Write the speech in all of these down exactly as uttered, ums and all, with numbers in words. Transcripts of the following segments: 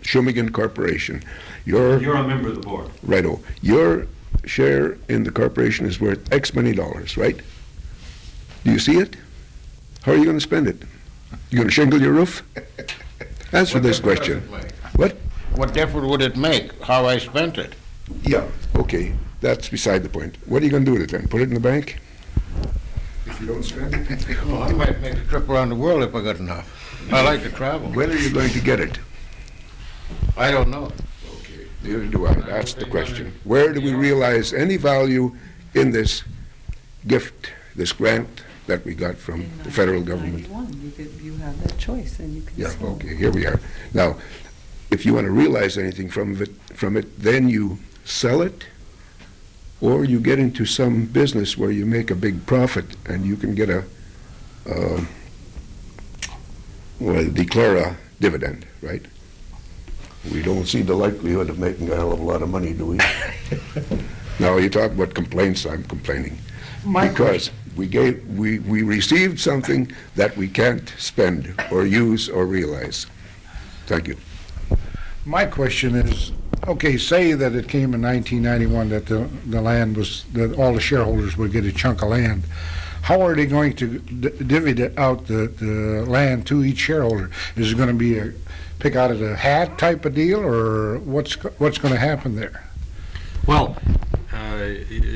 Shumigan Corporation. Your, You're a member of the board. righto. Your share in the corporation is worth X many dollars, right? Do you see it? How are you going to spend it? You going to shingle your roof? Answer this question. What? What difference would it make how I spent it? Yeah, okay. That's beside the point. What are you going to do with it then? Put it in the bank? If you don't spend it? Oh, I might make a trip around the world if I got enough. I like to travel. When are you going to get it? I don't know. Okay, neither do I. That's the question. Where do we realize any value in this gift, this grant that we got from the federal government? You could, you have that choice, and you can. Yeah, sell. okay, here we are. Now, if you want to realize anything from it, from it, then you sell it, or you get into some business where you make a big profit and you can get a, uh, well, declare a dividend, right? We don't see the likelihood of making a hell of a lot of money, do we? Now, you talk about complaints, I'm complaining. My Because we gave, we, we received something that we can't spend or use or realize. Thank you. My question is, okay, say that it came in nineteen ninety-one that the, the land was, that all the shareholders would get a chunk of land. How are they going to d- divvy the- out the, the land to each shareholder? Is it going to be a pick out of the hat type of deal, or what's, go- what's going to happen there? Well, uh,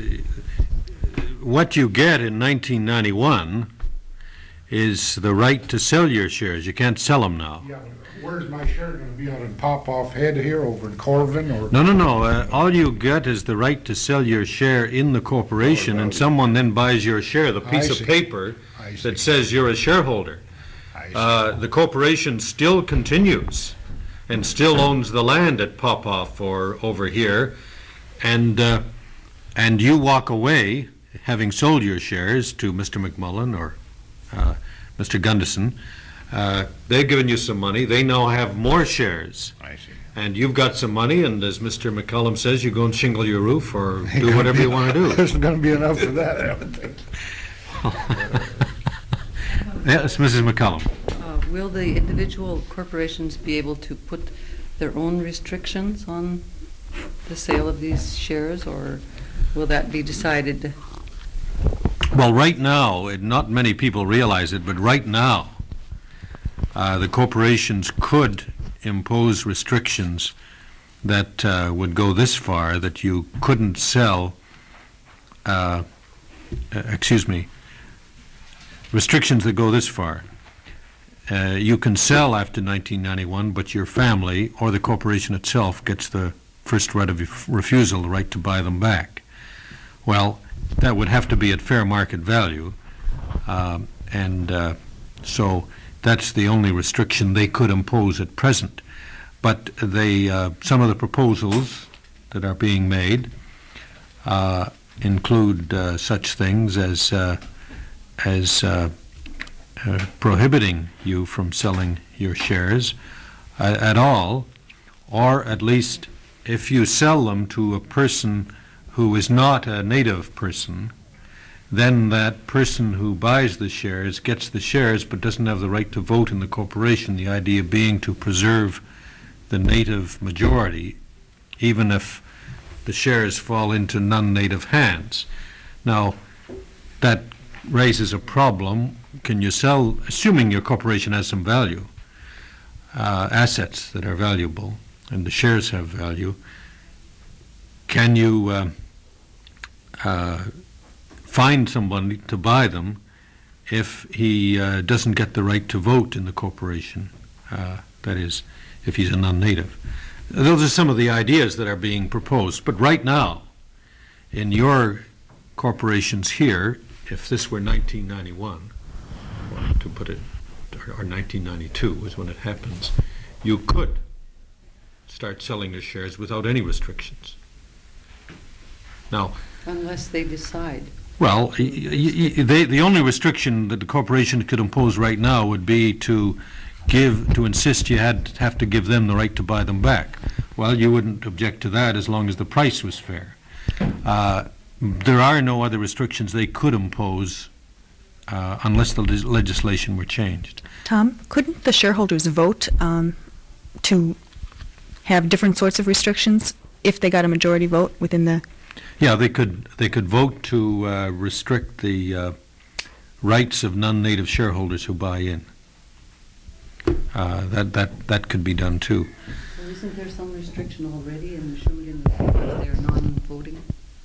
what you get in nineteen ninety-one is the right to sell your shares. You can't sell them now. Yeah, where's my share going to be out in Pop-Off Head here over in Corvin, or? No, no, no. Uh, all you get is the right to sell your share in the corporation, and someone then buys your share, the piece I of see. paper I see. that says you're a shareholder. I see. Uh, the corporation still continues and still owns the land at Popoff or over here, and uh, and you walk away having sold your shares to Mister McMullen or uh, Mister Gunderson. Uh, they've given you some money. They now have more shares. I see. And you've got some money, and as Mister McCullum says, you go and shingle your roof or do whatever you want to do. There's going to be enough for that, I would think. Yes, Missus McCullum. Uh, Will the individual corporations be able to put their own restrictions on the sale of these shares, or will that be decided? Well, right now, it- not many people realize it, but right now, uh, the corporations could impose restrictions that uh, would go this far, that you couldn't sell, uh, uh, excuse me, restrictions that go this far. Uh, you can sell after nineteen ninety-one, but your family or the corporation itself gets the first right of ref- refusal, the right to buy them back. Well, that would have to be at fair market value, um, and uh, so that's the only restriction they could impose at present. But they, uh, some of the proposals that are being made uh, include uh, such things as uh, as uh, uh, prohibiting you from selling your shares uh, at all, or at least if you sell them to a person who is not a native person, then that person who buys the shares gets the shares but doesn't have the right to vote in the corporation, the idea being to preserve the native majority, even if the shares fall into non-native hands. Now, that raises a problem. Can you sell, assuming your corporation has some value, uh, assets that are valuable, and the shares have value, can you uh, uh, find somebody to buy them if he uh, doesn't get the right to vote in the corporation, uh, that is, if he's a non-native? Those are some of the ideas that are being proposed. But right now, in your corporations here, if this were nineteen ninety-one, or to put it, or nineteen ninety-two is when it happens, you could start selling your shares without any restrictions. Now, Unless they decide. well, y- y- y- they, the only restriction that the corporation could impose right now would be to give, to insist you had have to give them the right to buy them back. Well, you wouldn't object to that as long as the price was fair. Uh, there are no other restrictions they could impose uh, unless the leg- legislation were changed. Tom, couldn't the shareholders vote um, to have different sorts of restrictions if they got a majority vote within the, Yeah, they could, they could vote to uh, restrict the uh, rights of non-native shareholders who buy in. Uh, That, that, that could be done too. Well, isn't there some restriction already in the Shawinigan because they're non-voting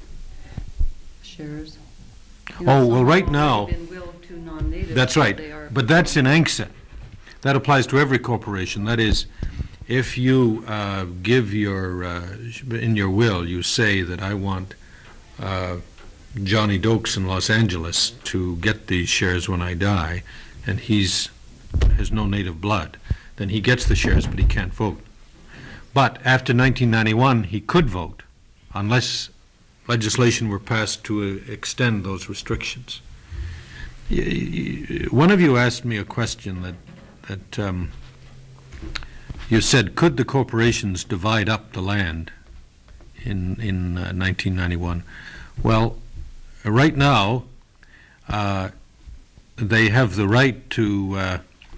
shares? You know, Oh, well, some right have now- already been willed to non-natives, That's so right, they are- but that's in A N C S A. That applies to every corporation. That is, if you uh, give your, uh, in your will, you say that I want uh, Johnny Dokes in Los Angeles to get these shares when I die, and he's, has no native blood, then he gets the shares, but he can't vote. But after nineteen ninety-one, he could vote, unless legislation were passed to uh, extend those restrictions. Y- y- One of you asked me a question that, that um, you said, could the corporations divide up the land in, in uh, nineteen ninety-one? Well, uh, right now, uh, they have the right to uh,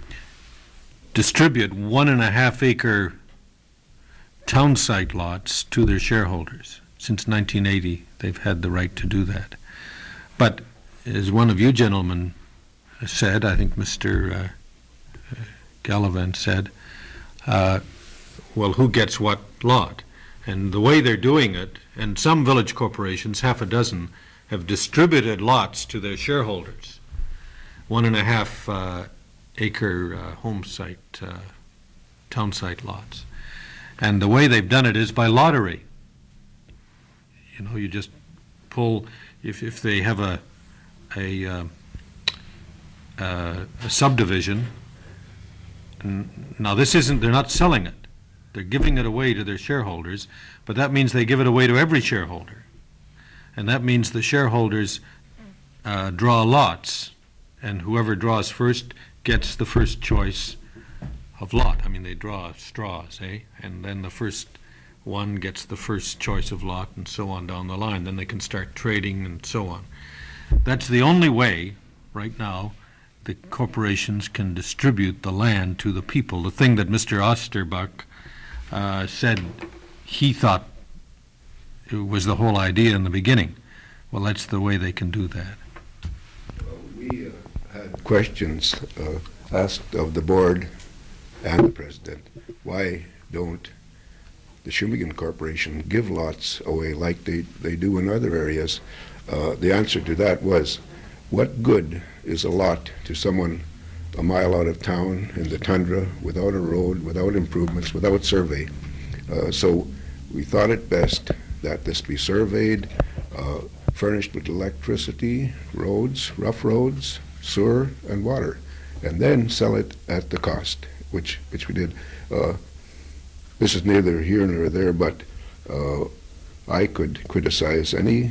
distribute one and a half acre town site lots to their shareholders. Since nineteen eighty, they've had the right to do that. But as one of you gentlemen said, I think Mister Uh, Gallivan said, uh, well, who gets what lot? And the way they're doing it, and some village corporations, half a dozen, have distributed lots to their shareholders, one and a half uh, acre uh, home site, uh, town site lots. And the way they've done it is by lottery. You know, you just pull, if, if they have a, a, uh, uh, a subdivision. N- Now, this isn't, they're not selling it. They're giving it away to their shareholders, but that means they give it away to every shareholder. And that means the shareholders uh, draw lots, and whoever draws first gets the first choice of lot. I mean, they draw straws, eh? And then the first one gets the first choice of lot, and so on down the line. Then they can start trading and so on. That's the only way, right now, the corporations can distribute the land to the people. The thing that Mister Osterbuck uh, said he thought it was the whole idea in the beginning. Well, that's the way they can do that. We uh, had questions uh, asked of the board and the president. Why don't the Shawinigan Corporation give lots away like they, they do in other areas? Uh, the answer to that was, what good is a lot to someone a mile out of town in the tundra without a road, without improvements, without survey? Uh, so we thought it best that this be surveyed, uh, furnished with electricity, roads, rough roads, sewer, and water, and then sell it at the cost, which which we did. Uh, this is neither here nor there, but uh, I could criticize any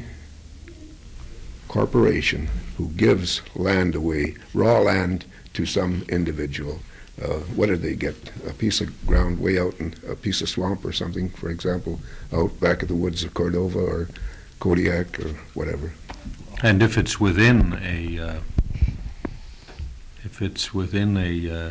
corporation who gives land away, raw land, to some individual. Uh, what did they get? A piece of ground way out in a piece of swamp or something, for example, out back of the woods of Cordova or Kodiak or whatever. And if it's within a, uh, if it's within a uh,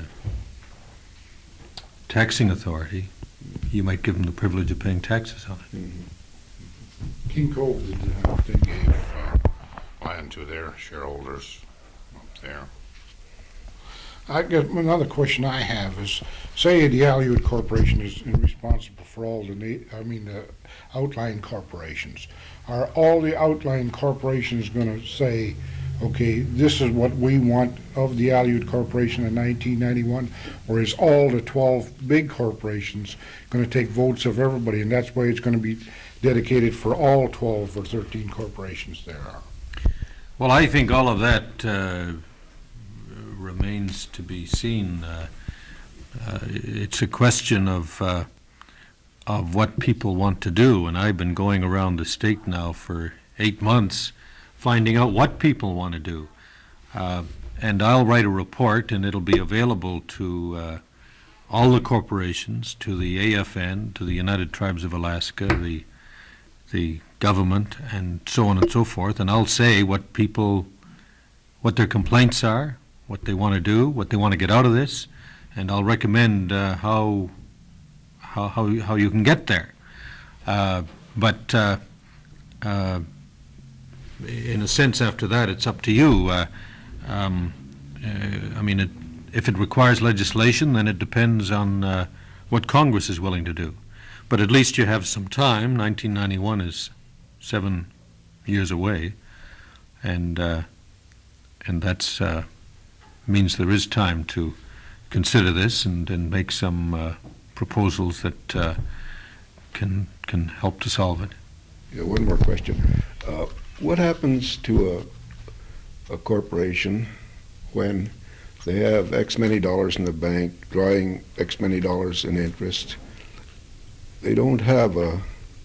taxing authority, you might give them the privilege of paying taxes on it. King Cove, did, uh, they gave uh, Land to their shareholders up there. I guess another question I have is, say the Aluit Corporation is responsible for all the, na- I mean, the outlying corporations. Are all the outlying corporations going to say, okay, this is what we want of the Aluit Corporation in nineteen ninety-one, or is all the twelve big corporations going to take votes of everybody, and that's why it's going to be dedicated for all twelve or thirteen corporations there are? Well, I think all of that uh, remains to be seen. Uh, uh, it's a question of uh, of what people want to do, and I've been going around the state now for eight months finding out what people want to do. Uh, and I'll write a report, and it'll be available to uh, all the corporations, to the A F N, to the United Tribes of Alaska, the the government, and so on and so forth, and I'll say what people, what their complaints are, what they want to do, what they want to get out of this, and I'll recommend uh, how how, how, you- how you can get there. Uh, But uh, uh, in a sense, after that, it's up to you. Uh, um, uh, I mean, it, if it requires legislation, then it depends on uh, what Congress is willing to do. But at least you have some time. nineteen ninety-one is seven years away, and uh, and that's uh, means there is time to consider this and, and make some uh, proposals that uh, can can help to solve it. Yeah, one more question. Uh, what happens to a, a corporation when they have X many dollars in the bank, drawing X many dollars in interest? They don't have a,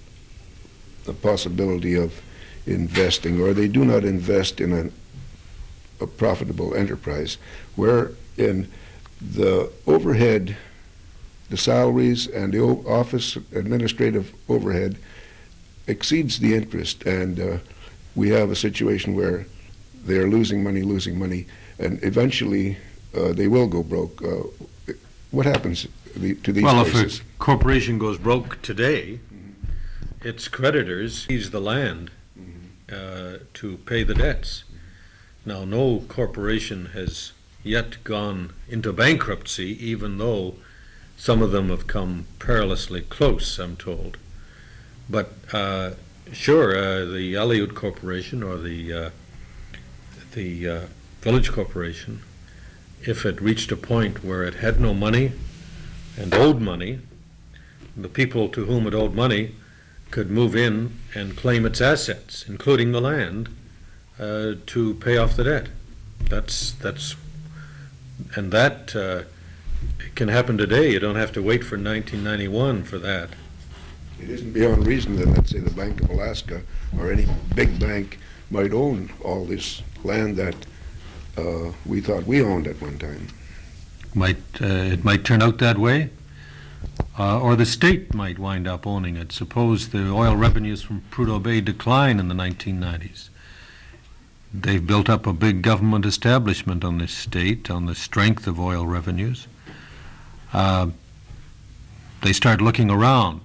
a possibility of investing, or they do not invest in a, a profitable enterprise, wherein the overhead, the salaries and the o- office administrative overhead exceeds the interest, and uh, we have a situation where they are losing money, losing money, and eventually uh, they will go broke. Uh, what happens the, to these Well, places? if a corporation goes broke today, its creditors seize the land uh, to pay the debts. Now, no corporation has yet gone into bankruptcy, even though some of them have come perilously close, I'm told. But uh, sure, uh, the Aleut Corporation or the uh, the uh, Village Corporation, if it reached a point where it had no money and owed money, the people to whom it owed money could move in and claim its assets, including the land, uh, to pay off the debt. That's that's and that uh, can happen today. You don't have to wait for nineteen ninety-one for that. It isn't beyond reason that, let's say, the Bank of Alaska or any big bank might own all this land that uh, we thought we owned at one time. Might uh, it might turn out that way, uh, or the state might wind up owning it. Suppose the oil revenues from Prudhoe Bay decline in the nineteen nineties. They've built up a big government establishment on this state on the strength of oil revenues. Uh, they start looking around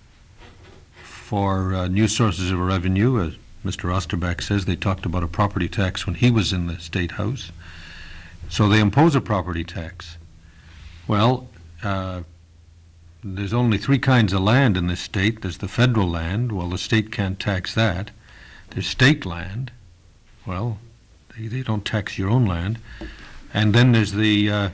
for uh, new sources of revenue. As Mister Osterbach says, they talked about a property tax when he was in the State House. So they impose a property tax. Well, uh, there's only three kinds of land in this state. There's the federal land. Well, the state can't tax that. There's state land. Well, they, they don't tax your own land. And then there's the uh,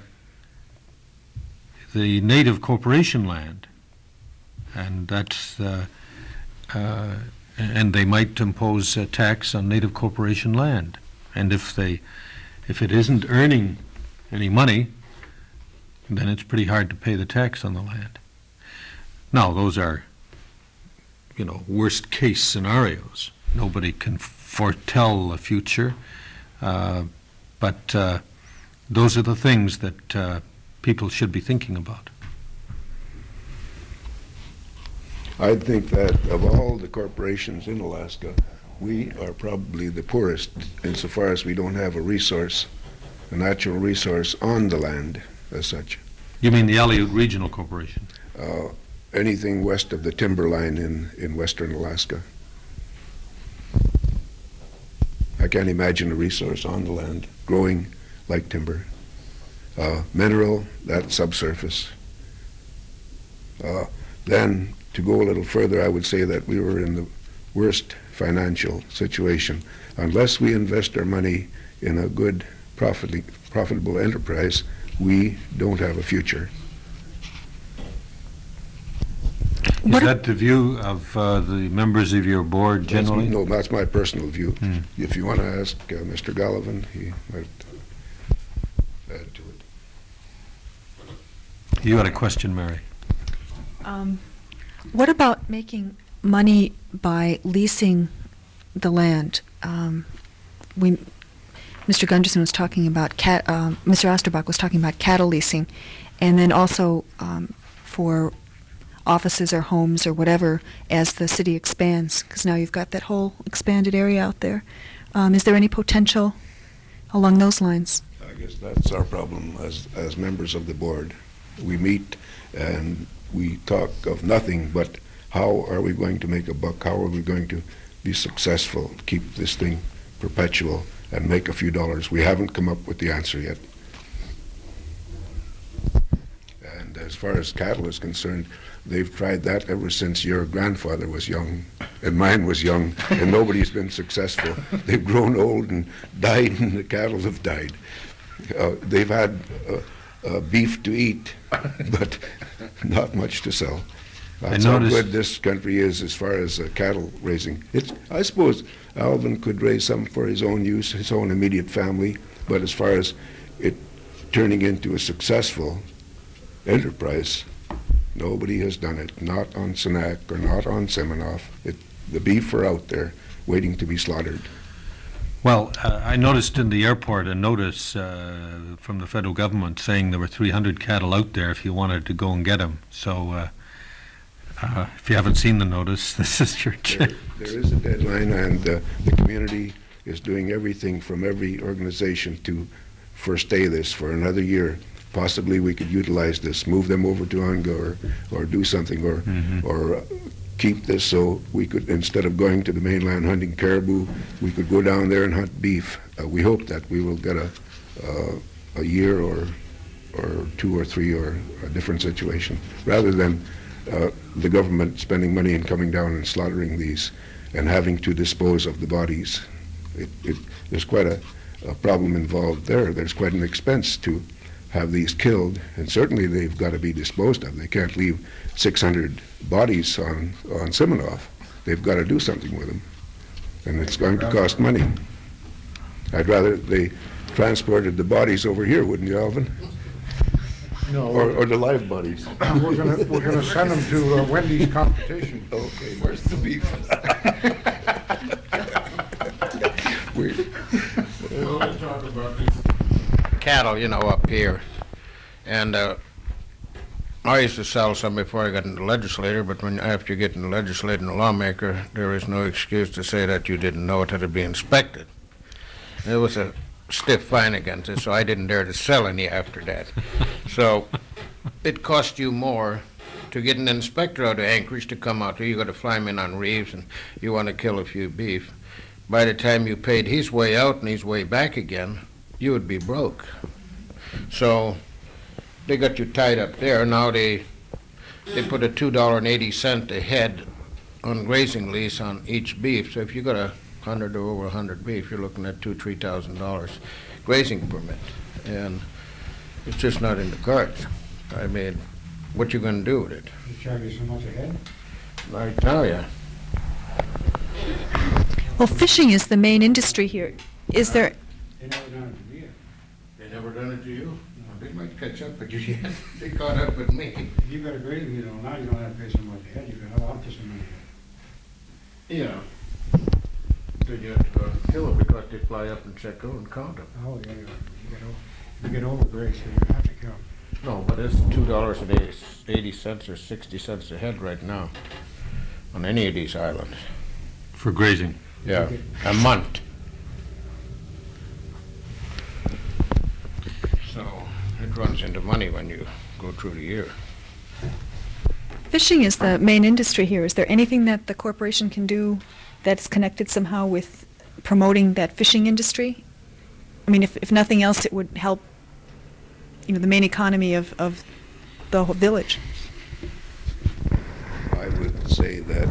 the native corporation land, and that's uh, uh, and they might impose a tax on native corporation land. And if they if it isn't earning any money, then it's pretty hard to pay the tax on the land. Now, those are, you know, worst case scenarios. Nobody can foretell the future, uh, but uh, those are the things that uh, people should be thinking about. I think that of all the corporations in Alaska, we are probably the poorest insofar as we don't have a resource, a natural resource on the land as such. You mean the Aleut Regional Corporation? Uh, anything west of the timberline in, in western Alaska. I can't imagine a resource on the land growing like timber. Uh, mineral, that's subsurface. Uh, then, to go a little further, I would say that we were in the worst financial situation. Unless we invest our money in a good, profit, profitable enterprise, we don't have a future. Is What a- that the view of uh, the members of your board generally? That's, no, that's my personal view. Hmm. If you want to ask uh, Mister Gallivan, he might add to it. You had a question, Mary. Um, What about making money by leasing the land? Um, we, Mister Gunderson was talking about cat. Um, Mister Osterbach was talking about cattle leasing, and then also um, for offices or homes or whatever as the city expands. Because now you've got that whole expanded area out there. Um, is there any potential along those lines? I guess that's our problem as, as members of the board. We meet and we talk of nothing but how are we going to make a buck, how are we going to be successful, keep this thing perpetual and make a few dollars. We haven't come up with the answer yet. And as far as cattle is concerned, they've tried that ever since your grandfather was young and mine was young, and nobody's been successful. They've grown old and died, and the cattle have died. Uh, they've had uh, uh, beef to eat, but not much to sell. That's how noticed- good this country is as far as uh, cattle raising. It's, I suppose Alvin could raise some for his own use, his own immediate family, but as far as it turning into a successful enterprise, nobody has done it. Not on Senac or not on Seminoff. It, the beef are out there waiting to be slaughtered. Well, uh, I noticed in the airport a notice uh, from the federal government saying there were three hundred cattle out there if you wanted to go and get them. So uh, uh, if you haven't seen the notice, this is your There, chance. there is a deadline, and uh, the community is doing everything from every organization to forestay this for another year. Possibly we could utilize this, move them over to Onga, or, or do something, or Mhm. or uh, keep this so we could, instead of going to the mainland hunting caribou, we could go down there and hunt beef. Uh, we hope that we will get a uh, a year or or two or three or a different situation, rather than uh, the government spending money and coming down and slaughtering these and having to dispose of the bodies. It, it, there's quite a, a problem involved there. There's quite an expense to have these killed, and certainly they've got to be disposed of. They can't leave six hundred bodies on, on Seminoff. They've got to do something with them, and it's going to cost money. I'd rather they transported the bodies over here, wouldn't you, Alvin? No, Or, or the live bodies. We're gonna, we're gonna send them to uh, Wendy's competition. Okay, where's the beef? We, let's talk about these cattle, you know, up here. And uh, I used to sell some before I got into legislator, but when after you get into legislator and a lawmaker, there is no excuse to say that you didn't know it had to be inspected. There was a stiff fine against it, so I didn't dare to sell any after that. So it cost you more to get an inspector out of Anchorage to come out here. You got to fly him in on Reeves, and you want to kill a few beef. By the time you paid his way out and his way back again, you would be broke. So they got you tied up there. Now they they put a two dollar and eighty cent a head on grazing lease on each beef. So if you got a hundred or over a hundred beef, you're looking at two, three thousand dollars grazing permit, and it's just not in the cards. I mean, what you gonna do with it? They charge you so much a head? I tell you. Well, fishing is the main industry here. Is there, They never done it to me. They never done it to you? They might catch up with you yet. They caught up with me. If you got a grading, you know, now you don't have to pay so much a head, you can have up to so many head. Yeah. So you have to go kill them because they fly up and check out and count them. Oh, yeah, you you get over, you get over grade, so you have to count. No, but it's two dollars and eighty cents or sixty cents a head right now on any of these islands. For grazing. Yeah, a month. So it runs into money when you go through the year. fishing is the main industry here. Is there anything that the corporation can do that's connected somehow with promoting that fishing industry? I mean, if, if nothing else, it would help, you know, the main economy of, of the whole village. I would say that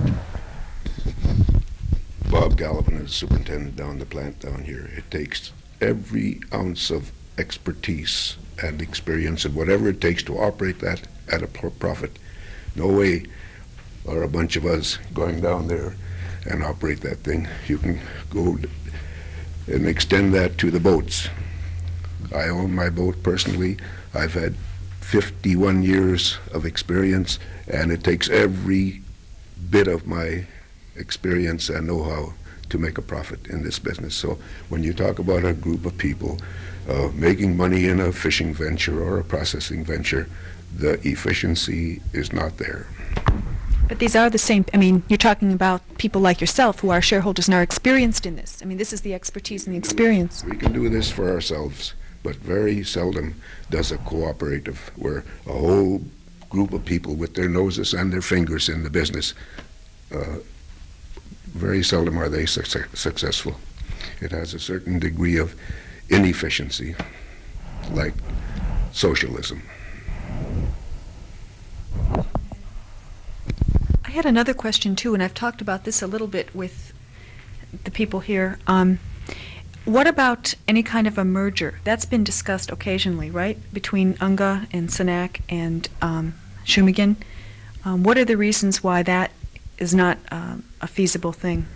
Bob Gallivan is superintendent down the plant down here. It takes every ounce of expertise and experience and whatever it takes to operate that at a pro- profit. No way are a bunch of us going down there and operate that thing. You can go d- and extend that to the boats. I own my boat personally. I've had fifty-one years of experience, and it takes every bit of my experience and know-how to make a profit in this business. So when you talk about a group of people uh, making money in a fishing venture or a processing venture, the efficiency is not there. But these are the same, I mean, you're talking about people like yourself who are shareholders and are experienced in this. I mean, this is the expertise and the experience. We can do this for ourselves, but very seldom does a cooperative where a whole group of people with their noses and their fingers in the business, uh, very seldom are they suc- successful. It has a certain degree of inefficiency, like socialism. I had another question too, and I've talked about this a little bit with the people here. Um, what about any kind of a merger? That's been discussed occasionally, right, between U N G A and Cenac and um, Shumigan. Um, what are the reasons why that is not um, a feasible thing?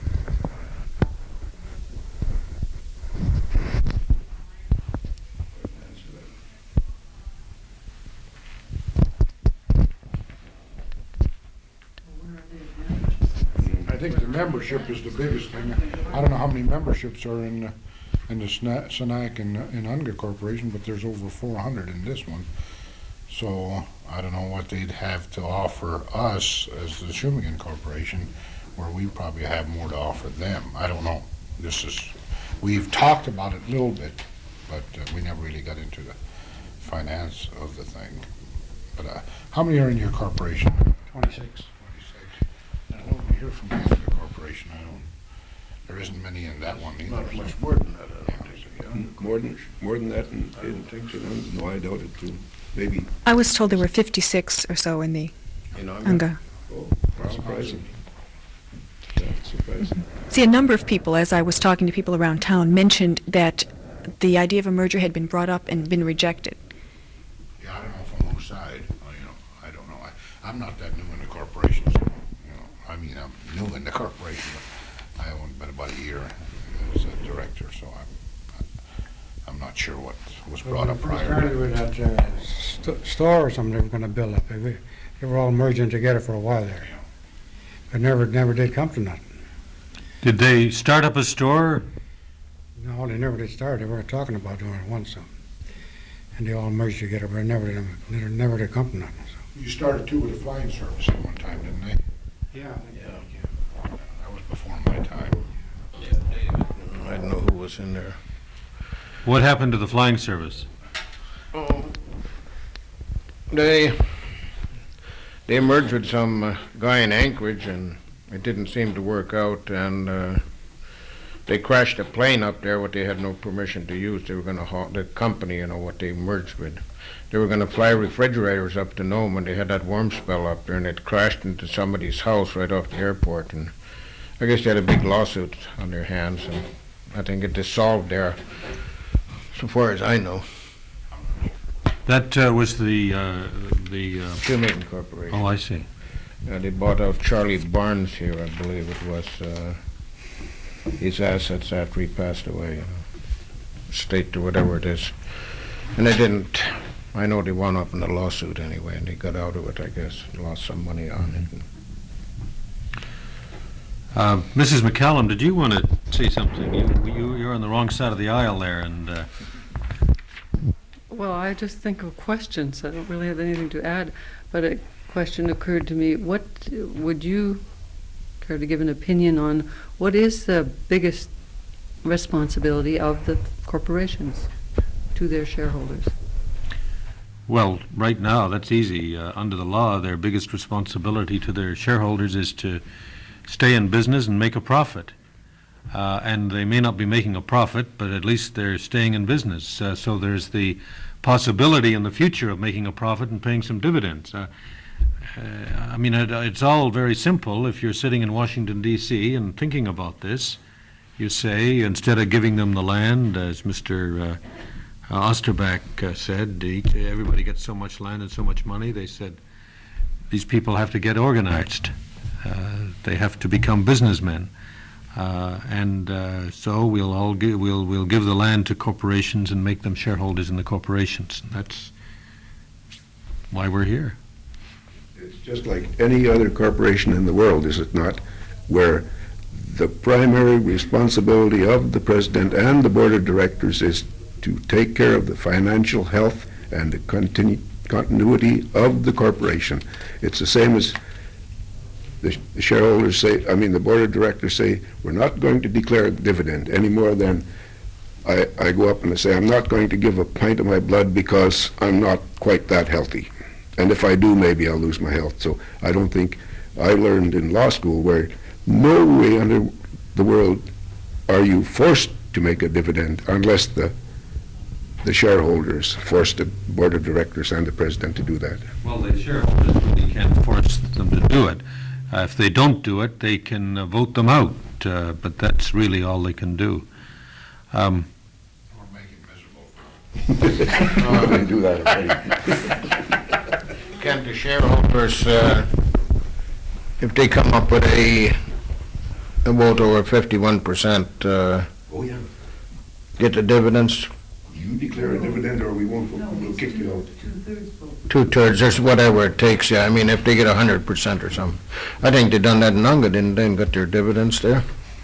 I think the membership is the biggest thing. I don't know how many memberships are in, uh, in the Sna- Senac and, uh, in U N G A Corporation, but there's over four hundred in this one. So I don't know what they'd have to offer us as the Shumigan Corporation, where we probably have more to offer them. I don't know. This is, we've talked about it a little bit, but uh, we never really got into the finance of the thing. But uh, how many are in your corporation? Twenty-six. twenty-six. I don't hear from the U N G A Corporation. I don't, there isn't many in that one either. Not much more than that, I don't think. yeah. More than, more than that in, in, no, I doubt it too. Maybe. I was told there were fifty-six or so in the You know, U N G A. Oh, that's surprising. That's surprising. See, a number of people, as I was talking to people around town, mentioned that the idea of a merger had been brought up and been rejected. Yeah, I don't know from whose side, uh, you know, I don't know. I, I'm not that new in the corporation, so, you know, I mean, I'm new in the corporation, but I owned about about a year as a director, so I'm, I'm not sure what was brought up We prior. started with that uh, st- store or something they were gonna build up. They were they were all merging together for a while there. But never, never did come to nothing. Did they start up a store? No, they never did start. They were talking about doing it once, so. And they all merged together, but never did, never, never did come to nothing, so. You started too with a flying service at one time, didn't they? Yeah. That was before my time. I don't know who was in there. What happened to the flying service? Oh, They, they merged with some uh, guy in Anchorage, and it didn't seem to work out, and uh, they crashed a plane up there, what they had no permission to use. They were going to haul, the company, you know, what they merged with. They were going to fly refrigerators up to Nome, and they had that warm spell up there, and it crashed into somebody's house right off the airport, and I guess they had a big lawsuit on their hands, and I think it dissolved there, so far as I know. That uh, was the, uh, the, uh, Shoemaking Corporation. oh, I see. Uh, they bought out Charlie Barnes here, I believe it was, uh, his assets after he passed away, you know, estate or whatever it is. And they didn't, I know they wound up in a lawsuit anyway, and they got out of it, I guess, lost some money on it. Uh, Missus McCallum, did you want to say something? You, you, you're on the wrong side of the aisle there, and uh, Well, I just think of questions. I don't really have anything to add, but a question occurred to me. What would you care to give an opinion on? What is the biggest responsibility of the corporations to their shareholders? well, right now, that's easy. Uh, under the law, their biggest responsibility to their shareholders is to stay in business and make a profit. Uh, and they may not be making a profit, but at least they're staying in business. Uh, so there's the possibility in the future of making a profit and paying some dividends. Uh, uh, I mean, it, it's all very simple. If you're sitting in Washington, D C and thinking about this, you say, instead of giving them the land, as Mister Uh, uh, Osterbach uh, said, each, everybody gets so much land and so much money, they said, these people have to get organized. Uh, they have to become businessmen. Uh, and uh, so we'll all give, we'll we'll give the land to corporations and make them shareholders in the corporations. And that's why we're here. It's just like any other corporation in the world, is it not, where the primary responsibility of the president and the board of directors is to take care of the financial health and the continu- continuity of the corporation. It's the same as the sh- the shareholders say, I mean, the board of directors say, we're not going to declare a dividend any more than I, I go up and I say, I'm not going to give a pint of my blood because I'm not quite that healthy. And if I do, maybe I'll lose my health. So I don't think, I learned in law school where no way under the world are you forced to make a dividend unless the the shareholders force the board of directors and the president to do that. Well, the shareholders really can't force them to do it. Uh, if they don't do it, they can uh, vote them out, uh, but that's really all they can do. Um, Or make it miserable. They do that already. Can the shareholders, uh, if they come up with a, a vote over fifty-one percent, uh, Oh, yeah. get the dividends, You declare a dividend or we won't, we'll kick you out. Two-thirds vote. two-thirds, or whatever it takes, yeah, I mean, if they get one hundred percent or something. I think they done that in Unga, didn't they, and got their dividends there?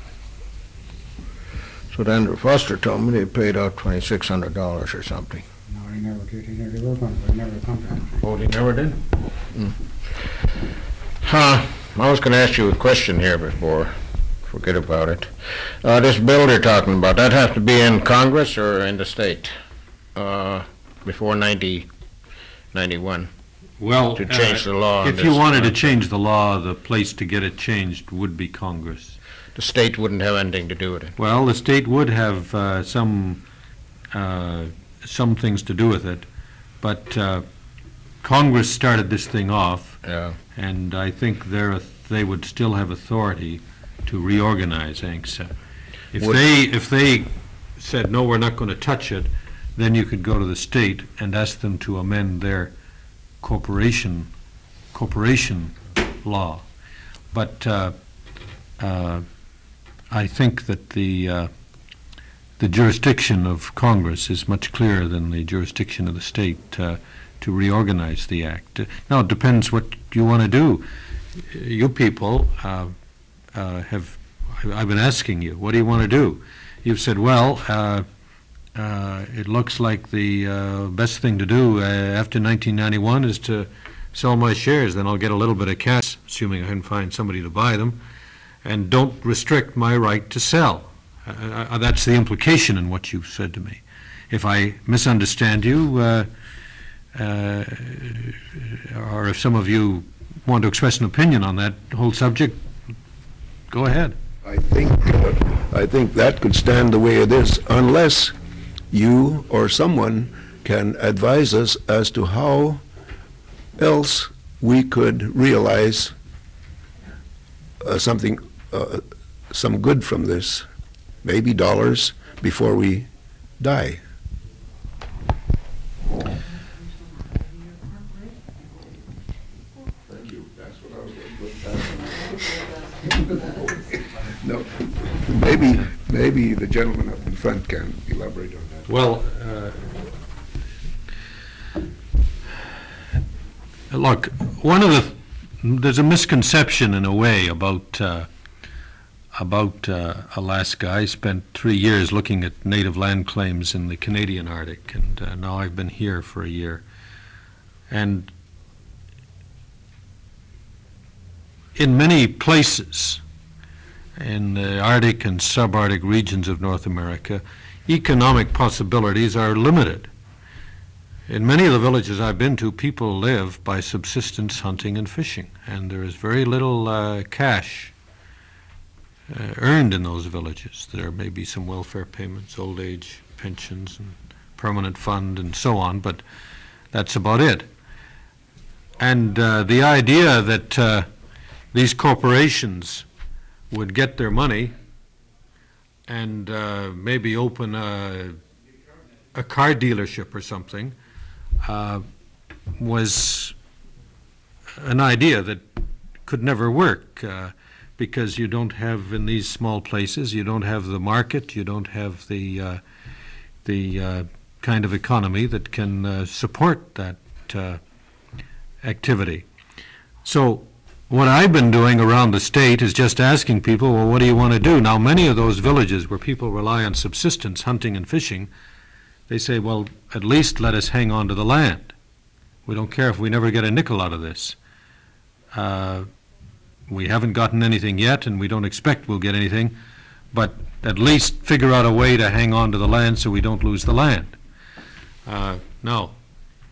So Andrew Foster told me they paid out twenty-six hundred dollars or something. No, he never did. He never worked on it, but he never come to it. Oh, they never did? Hmm. Huh, I was gonna ask you a question here before, forget about it. Uh, this bill they're talking about, that has to be in Congress or in the state? Uh, before ninety, ninety-one, Well, to change uh, the law on if you this wanted to contract. change the law, the place to get it changed would be Congress. The state wouldn't have anything to do with it. Well, the state would have uh, some, uh, some things to do with it, but uh, Congress started this thing off, Yeah. and I think they're, they would still have authority to reorganize A N C S A. If Would- they, if they said, no, we're not going to touch it, then you could go to the state and ask them to amend their corporation, corporation law. But uh, uh, I think that the, uh, the jurisdiction of Congress is much clearer than the jurisdiction of the state uh, to reorganize the act. Now, it depends what you want to do. You people uh, uh, have, I've been asking you, what do you want to do? You've said, well, uh, uh, it looks like the uh, best thing to do uh, after nineteen ninety-one is to sell my shares, then I'll get a little bit of cash, assuming I can find somebody to buy them, and don't restrict my right to sell. Uh, uh, that's the implication in what you've said to me. If I misunderstand you, uh, uh, or if some of you want to express an opinion on that whole subject, go ahead. I think, uh, I think that could stand the way it is unless you or someone can advise us as to how else we could realize uh, something, uh, some good from this, maybe dollars, before we die. Thank you. That's what I was going to put. No, maybe, maybe the gentleman up in front can elaborate on that. Well, uh, look, one of the, there's a misconception in a way about uh, about uh, Alaska. I spent three years looking at native land claims in the Canadian Arctic, and uh, now I've been here for a year. And in many places in the Arctic and subarctic regions of North America, economic possibilities are limited. In many of the villages I've been to, people live by subsistence hunting and fishing, and there is very little uh, cash uh, earned in those villages. There may be some welfare payments, old age pensions, and permanent fund, and so on, but that's about it. And uh, the idea that uh, these corporations would get their money and uh, maybe open a, a car dealership or something uh, was an idea that could never work uh, because you don't have, in these small places, you don't have the market, you don't have the uh, the uh, kind of economy that can uh, support that uh, activity. So what I've been doing around the state is just asking people, well, what do you want to do? Now, many of those villages where people rely on subsistence, hunting and fishing, they say, well, at least let us hang on to the land. We don't care if we never get a nickel out of this. Uh, we haven't gotten anything yet, and we don't expect we'll get anything, but at least figure out a way to hang on to the land so we don't lose the land. Uh, now,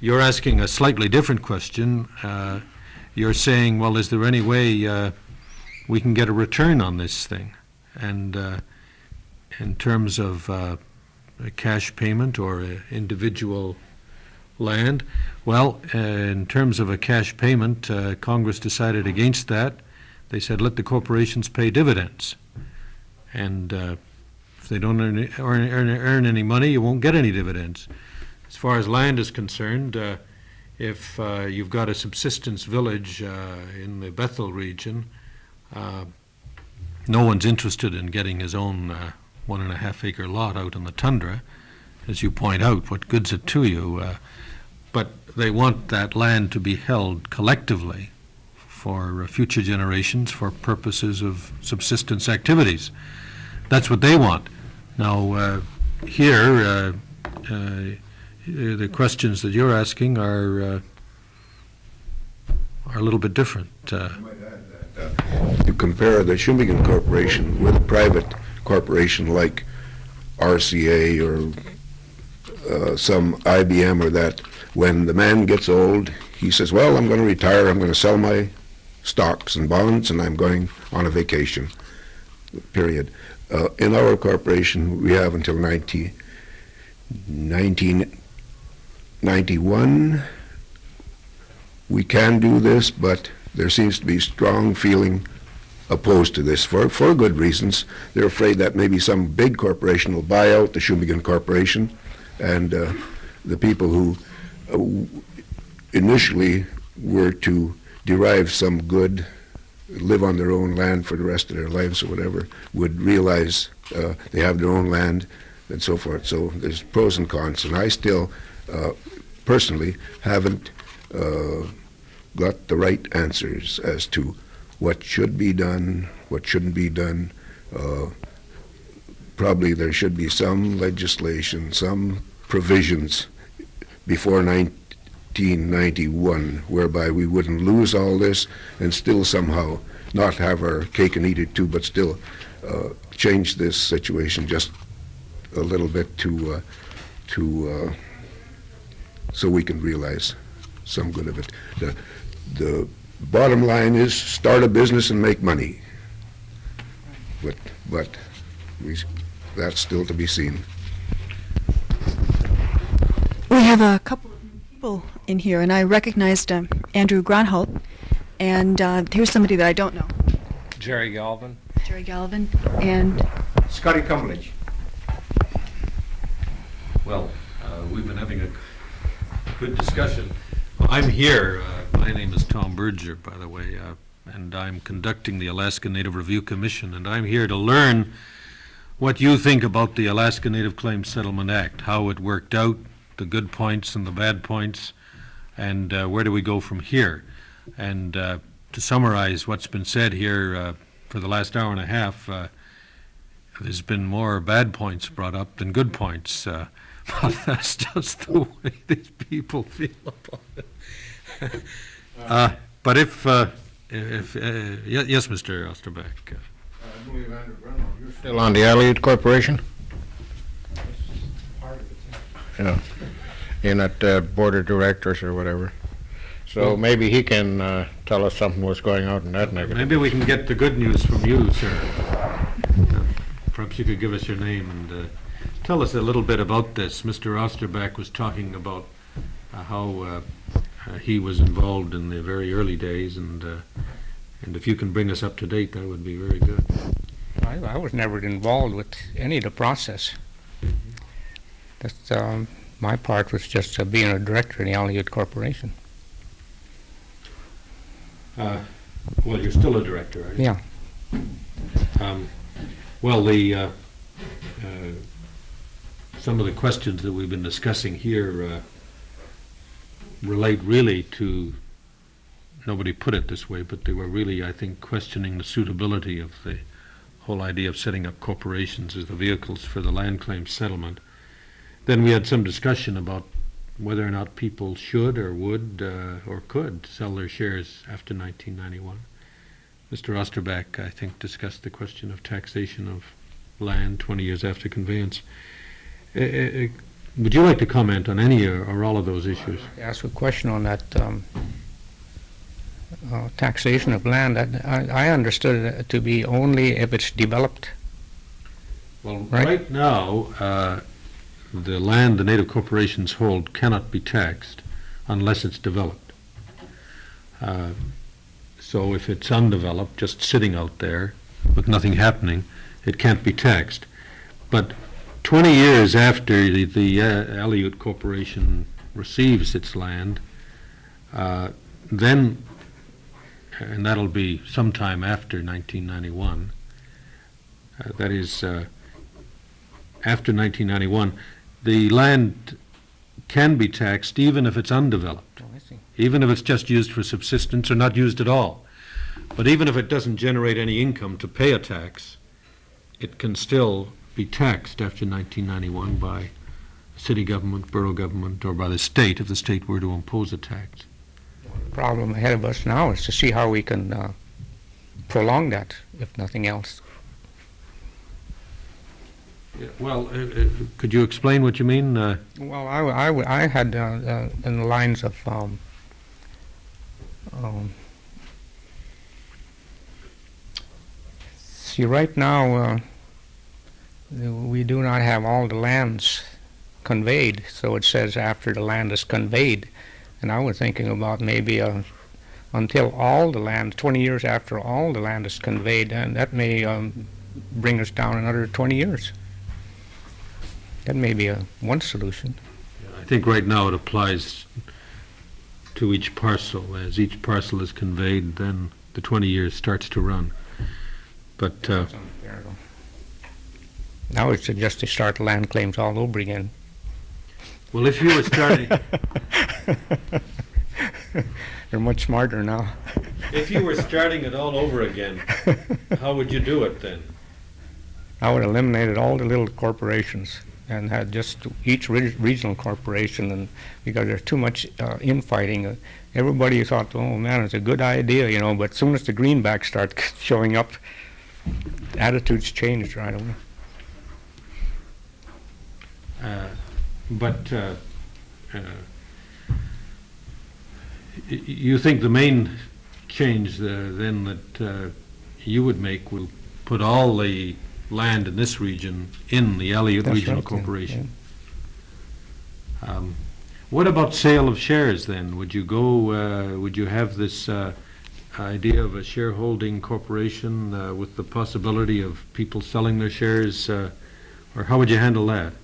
you're asking a slightly different question. Uh, You're saying, well, is there any way uh, we can get a return on this thing? And uh, in terms of uh, a cash payment or a individual land, well, uh, in terms of a cash payment, uh, Congress decided against that. They said, let the corporations pay dividends. And uh, if they don't earn, earn, earn, earn any money, you won't get any dividends. As far as land is concerned, uh, if uh, you've got a subsistence village uh, in the Bethel region, uh, no one's interested in getting his own uh, one and a half acre lot out in the tundra. As you point out, what good's it to you? Uh, but they want that land to be held collectively for uh, future generations for purposes of subsistence activities. That's what they want. Now, uh, here, uh, uh, the questions that you're asking are uh, are a little bit different. Uh, You compare the Shumigan Corporation with a private corporation like R C A or uh, some I B M or that. When the man gets old, he says, well, I'm going to retire, I'm going to sell my stocks and bonds, and I'm going on a vacation, period. Uh, in our corporation, we have until nineteen ninety-one. We can do this, but there seems to be strong feeling opposed to this for, for good reasons. They're afraid that maybe some big corporation will buy out the Shumigan Corporation, and uh, the people who uh, initially were to derive some good, live on their own land for the rest of their lives or whatever, would realize uh, they have their own land and so forth. So there's pros and cons, and I still uh, personally haven't uh, got the right answers as to what should be done, what shouldn't be done. Uh, probably there should be some legislation, some provisions before nineteen ninety-one whereby we wouldn't lose all this and still somehow not have our cake and eat it too, but still uh, change this situation just a little bit to uh, to uh, so we can realize some good of it. The, the bottom line is start a business and make money, but but we, that's still to be seen. We have a couple of people in here, and I recognized uh, Andrew Gronholt, and uh, here's somebody that I don't know. Jerry Galvin. Jerry Galvin, and Scotty Cumberledge. Well, uh, we've been having a good discussion. I'm here. Uh, my name is Tom Berger, by the way, uh, and I'm conducting the Alaska Native Review Commission, and I'm here to learn what you think about the Alaska Native Claims Settlement Act, how it worked out, the good points and the bad points, and uh, where do we go from here. And uh, to summarize what's been said here uh, for the last hour and a half, uh, there's been more bad points brought up than good points. Uh, but that's just the way these people feel about it. uh, but if, uh, if uh, y- yes, Mister Osterbeck. Uh, I believe Andrew Grenell, you're still on the Allied Corporation? Yeah, in at uh, board of directors or whatever. So maybe he can uh, tell us something what's going on in that negative. Maybe we can get the good news from you, sir. Uh, perhaps you could give us your name and uh, tell us a little bit about this. Mister Osterbeck was talking about uh, how uh, uh, he was involved in the very early days, and uh, and if you can bring us up to date, that would be very good. I, I was never involved with any of the process. That's, um, my part was just uh, being a director in the Allied Corporation. Uh, well, you're still a director, are you? Yeah. Um, well, the uh, uh, some of the questions that we've been discussing here uh, relate really to, nobody put it this way, but they were really, I think, questioning the suitability of the whole idea of setting up corporations as the vehicles for the land claim settlement. Then we had some discussion about whether or not people should or would uh, or could sell their shares after nineteen ninety-one. Mister Osterbeck, I think, discussed the question of taxation of land twenty years after conveyance. Uh, uh, Would you like to comment on any or, or all of those issues? Ask a question on that um, uh, taxation of land. I, I I understood it to be only if it's developed. Well, Right. right now, uh, the land the native corporations hold cannot be taxed unless it's developed. Uh, So if it's undeveloped, just sitting out there with nothing happening, it can't be taxed. But twenty years after the, the uh, Aleut Corporation receives its land, uh, then, and that'll be sometime after nineteen ninety-one, uh, that is, uh, after nineteen ninety-one, the land can be taxed even if it's undeveloped, Oh, I see. even if it's just used for subsistence or not used at all. But even if it doesn't generate any income to pay a tax, it can still be taxed after nineteen ninety-one by city government, borough government, or by the state if the state were to impose a tax. The problem ahead of us now is to see how we can uh, prolong that, if nothing else. Well, uh, uh, could you explain what you mean? Uh, Well, I, w- I w- I had uh, uh, in the lines of um, um, see, right now uh, we do not have all the lands conveyed, so it says after the land is conveyed, and I was thinking about maybe uh, until all the land, twenty years after all the land is conveyed, and that may um, bring us down another twenty years. That may be a one solution. I think right now it applies to each parcel. As each parcel is conveyed, then the twenty years starts to run. But uh, Now it's just to start land claims all over again. well, if you were starting, They're much smarter now. if you were starting it all over again, how would you do it then? I would eliminate all the little corporations and had just each re- regional corporation, and because there's too much uh, infighting. Uh, everybody thought, oh man, it's a good idea, you know, but as soon as the greenbacks start showing up, attitudes changed right away. Uh, But uh, uh, y- you think the main change uh, then that uh, you would make will put all the land in this region in the Aleut That's Regional right, yeah, Corporation? Um, What about sale of shares then? Would you go, uh, would you have this uh, idea of a shareholding corporation uh, with the possibility of people selling their shares, uh, or how would you handle that?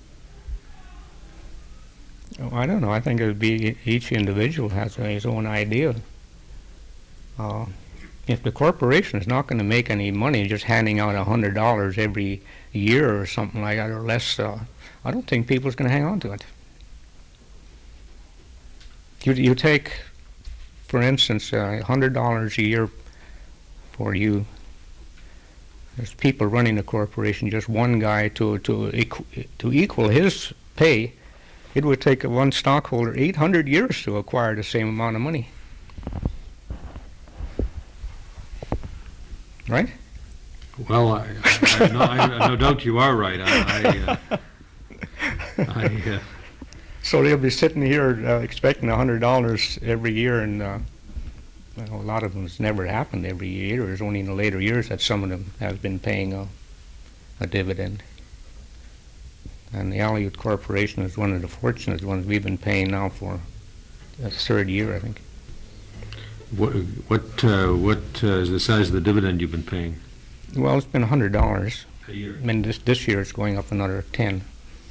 Oh, I don't know. I think it would be each individual has his own idea. Uh, if the corporation is not going to make any money just handing out a hundred dollars every year or something like that or less, uh, I don't think people's going to hang on to it. You you take, for instance, a hundred dollars a year for you. There's people running the corporation. Just one guy to to equ- to equal his pay. It would take one stockholder eight hundred years to acquire the same amount of money. Right? Well, I, I, I, no, I no doubt you are right. I, I, uh, I uh, So they'll be sitting here uh, expecting one hundred dollars every year, and uh, well, a lot of them has never happened every year. There's only in the later years that some of them have been paying a, a dividend. And the Aleut Corporation is one of the fortunate ones we've been paying now for the third year, I think. what what uh, what uh, is the size of the dividend you've been paying Well, it's been one hundred dollars. a year? I mean, this, this year it's going up another ten.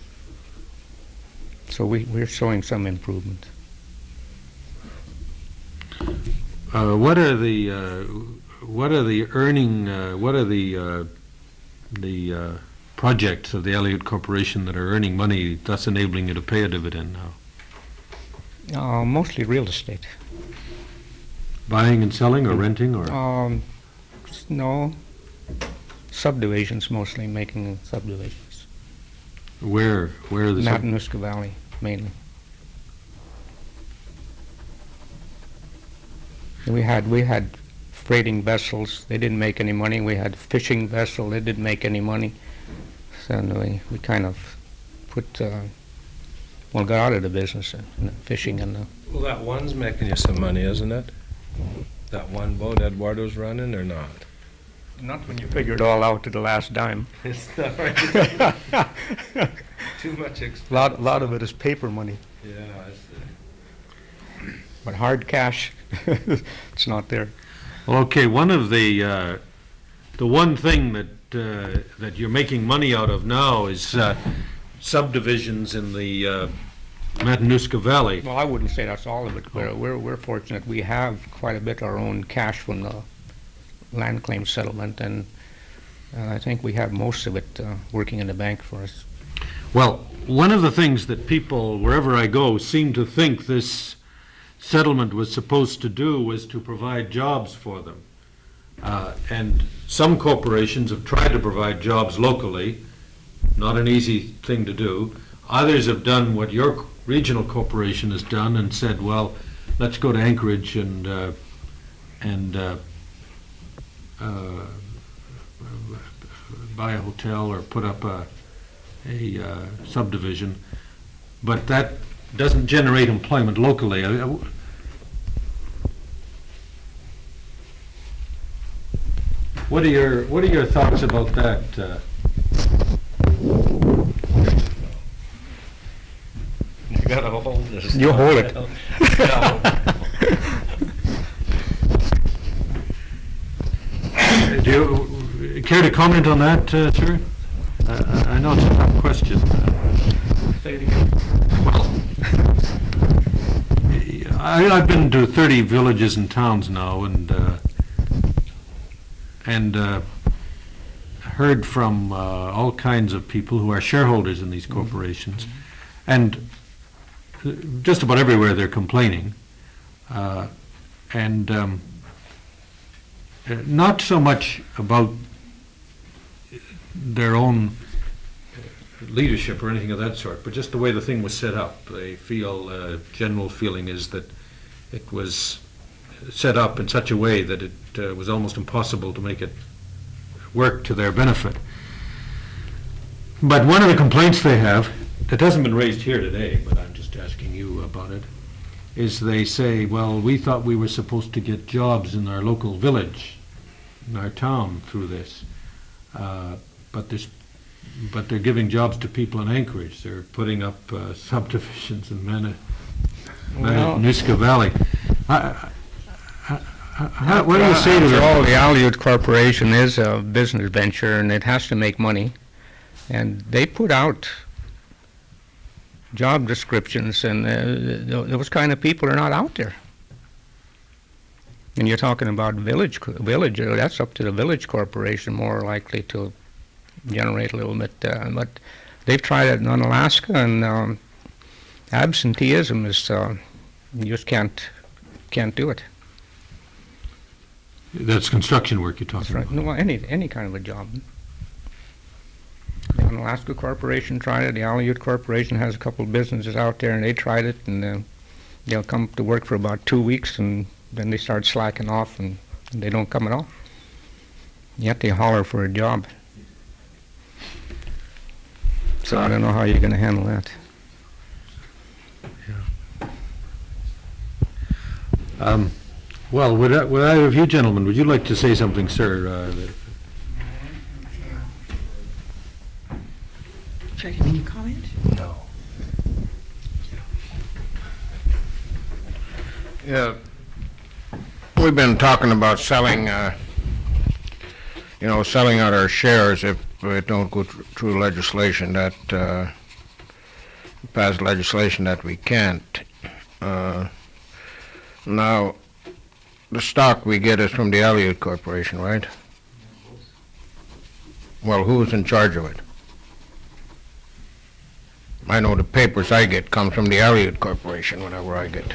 So we, we're showing some improvement. Uh, what are the uh, what are the earning uh, what are the uh, the uh, projects of the Aleut Corporation that are earning money, thus enabling you to pay a dividend now? Uh, mostly real estate. Buying and selling, or renting, or Um, s- no, subdivisions mostly, making subdivisions. where where are the sub- Matanuska Valley, mainly. We had, we had freighting vessels, they didn't make any money. We had fishing vessel, they didn't make any money. So we, we kind of put uh, well, got out of the business, uh, and the fishing and the, Well, that one's making you some money, isn't it? That one boat Eduardo's running or not? not when you figure it all out to the last dime. It's not right. Too much A expense. lot, lot of it is paper money, Yeah, I see. but hard cash, it's not there. Well, okay, one of the, uh, the one thing that, uh, that you're making money out of now is uh, subdivisions in the uh, Matanuska Valley. Well, I wouldn't say that's all of it. We're, we're, we're fortunate. We have quite a bit our own cash from the land claim settlement, and uh, I think we have most of it uh, working in the bank for us. Well, one of the things that people, wherever I go, seem to think this settlement was supposed to do was to provide jobs for them. Uh, and some corporations have tried to provide jobs locally, not an easy thing to do. Others have done what your regional corporation has done and said, well, let's go to Anchorage and uh, and uh, uh, buy a hotel or put up a, a uh, subdivision. But that doesn't generate employment locally. I- I- What are your What are your thoughts about that? Uh, You gotta hold this. You hold it. do you care to comment on that, uh, sir? Uh, I know it's a tough question. Say it again. Well, I, I've been to thirty villages and towns now, and uh, and uh, heard from uh, all kinds of people who are shareholders in these corporations, and just about everywhere they're complaining, uh, and um, uh, not so much about their own leadership or anything of that sort, but just the way the thing was set up. They feel, uh, general feeling is that it was set up in such a way that it uh, was almost impossible to make it work to their benefit. But one of the complaints they have, that hasn't been raised here today, but I'm just asking you about it, is they say, well, we thought we were supposed to get jobs in our local village, in our town through this. Uh, but there's But they're giving jobs to people in Anchorage. They're putting up uh, subdivisions in Mana- Well- Matanuska Valley. I- I- I- I- What do you say to After all, that? the Aleut Corporation is a business venture, and it has to make money. And they put out job descriptions, and uh, th- those kind of people are not out there. And you're talking about village, co- village, uh, that's up to the village corporation more likely to generate a little bit. Uh, but they've tried it in Alaska, and um, absenteeism is, uh, you just can't, can't do it. That's construction work you're That's talking right. about. No, any, any kind of a job. The Alaska Corporation tried it, the Aleut Corporation has a couple of businesses out there, and they tried it, and uh, they'll come to work for about two weeks, and then they start slacking off, and they don't come at all. Yet they holler for a job. So I don't know how you're gonna handle that. Um, Well, would I- would either of you gentlemen, would you like to say something, sir? Uh, that- Should I make a comment? No. Yeah, we've been talking about selling, uh, you know, selling out our shares if it don't go thr- through legislation that, uh, pass legislation that we can't. Uh, Now, the stock we get is from the Aleut Corporation, right? Well, who's in charge of it? I know the papers I get come from the Aleut Corporation whenever I get.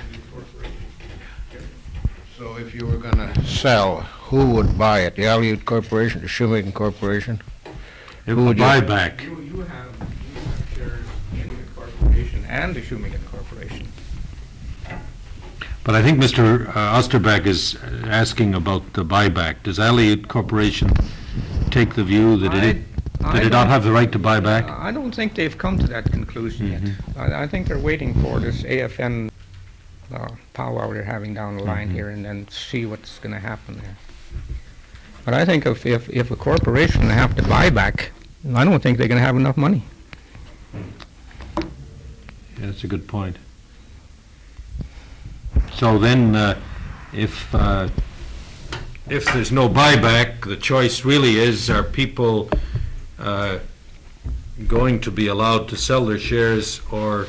So if you were gonna sell, who would buy it? The Aleut Corporation, the Shoemaker Corporation? It Who would would you- buyback. You, you have, you have shares in the corporation and the Shoemaker Corporation. But I think Mister Osterbeck is asking about the buyback. Does Aleut Corporation take the view that it, I Did they not don't- have the right to buy back? I don't think they've come to that conclusion yet. I, I think they're waiting for this A F N uh, powwow they're having down the line here and then see what's going to happen there. But I think if, if, if a corporation have to buy back, I don't think they're going to have enough money. Yeah, that's a good point. So then, uh, if, uh, if there's no buyback, the choice really is, are people uh, going to be allowed to sell their shares, or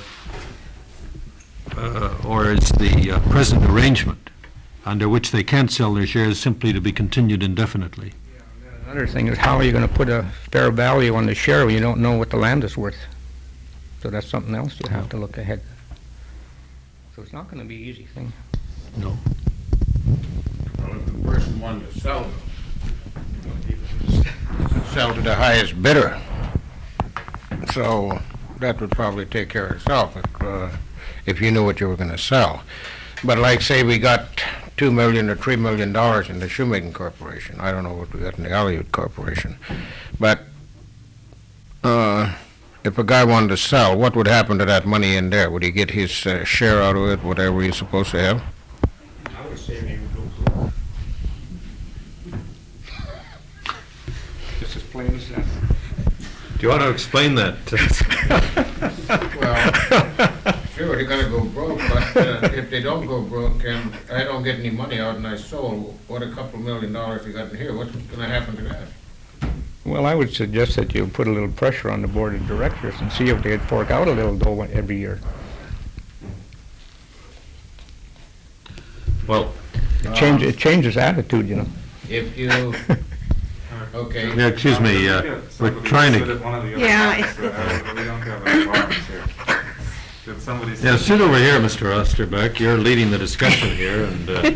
uh, or is the uh, present arrangement under which they can't sell their shares simply to be continued indefinitely? Another thing is, how are you going to put a fair value on the share when you don't know what the land is worth? So that's something else you have to look ahead. So it's not going to be an easy thing. No. Well, if the person wanted to sell them, sell to the highest bidder. So that would probably take care of itself if, uh, if you knew what you were going to sell. But like, say we got two million or three million dollars in the shoemaking corporation. I don't know what we got in the Aleut corporation. But uh, if a guy wanted to sell, what would happen to that money in there? Would he get his uh, share out of it, whatever he's supposed to have? I would say they would go broke. Just as plain as that. Do you want to explain that? Well, sure, they're gonna go broke, but uh, if they don't go broke and I don't get any money out and I sold, what a couple million dollars you got in here, what's gonna happen to that? Well, I would suggest that you put a little pressure on the board of directors and see if they'd fork out a little dough every year. Well, It changes, it changes attitude, you know. If you, okay. yeah, excuse me, uh, we're trying to, Yeah, it's- We don't have any problems here. Did somebody yeah, say? sit over here, Mister Osterbeck. You're leading the discussion here, and uh,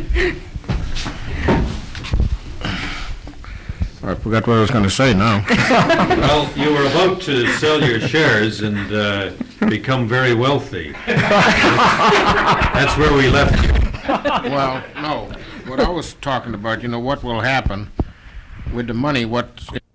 I forgot what I was gonna say now. well, you were about to sell your shares and uh, become very wealthy. That's where we left you. Well, no, what I was talking about, you know, what will happen with the money, what,